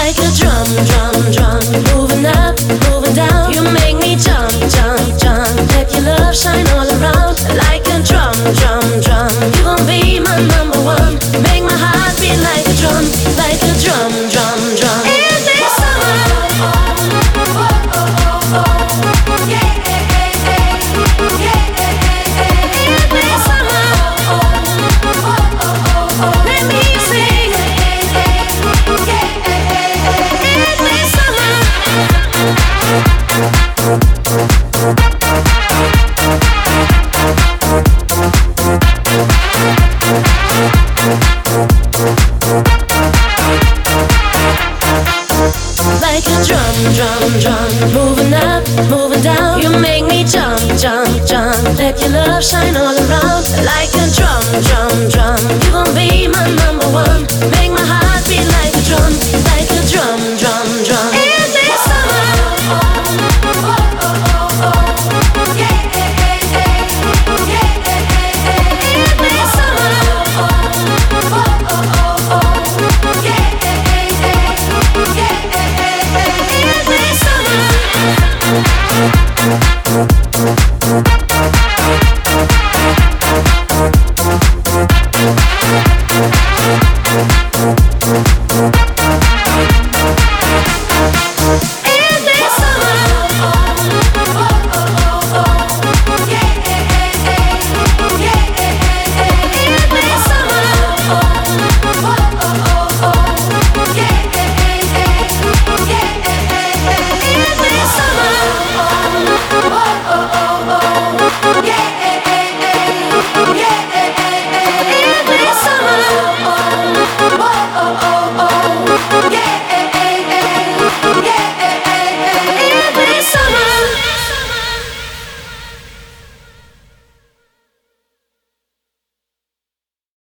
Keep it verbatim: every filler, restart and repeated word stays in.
like a drum, drum, drum. Moving up, moving down. You make me jump, jump, jump. Let your love shine all around like a drum, drum, drum. You gon' be my number one. Make my heart beat like a drum, like a drum, drum, drum. In this summer, yeah, yeah, yeah, yeah, yeah. In this summer, let me sing. In this summer. Like a drum, drum, drum. Moving up, moving down. You make me jump, jump, jump. Let your love shine all around. Like a drum, drum, drum. You gon' be my mom.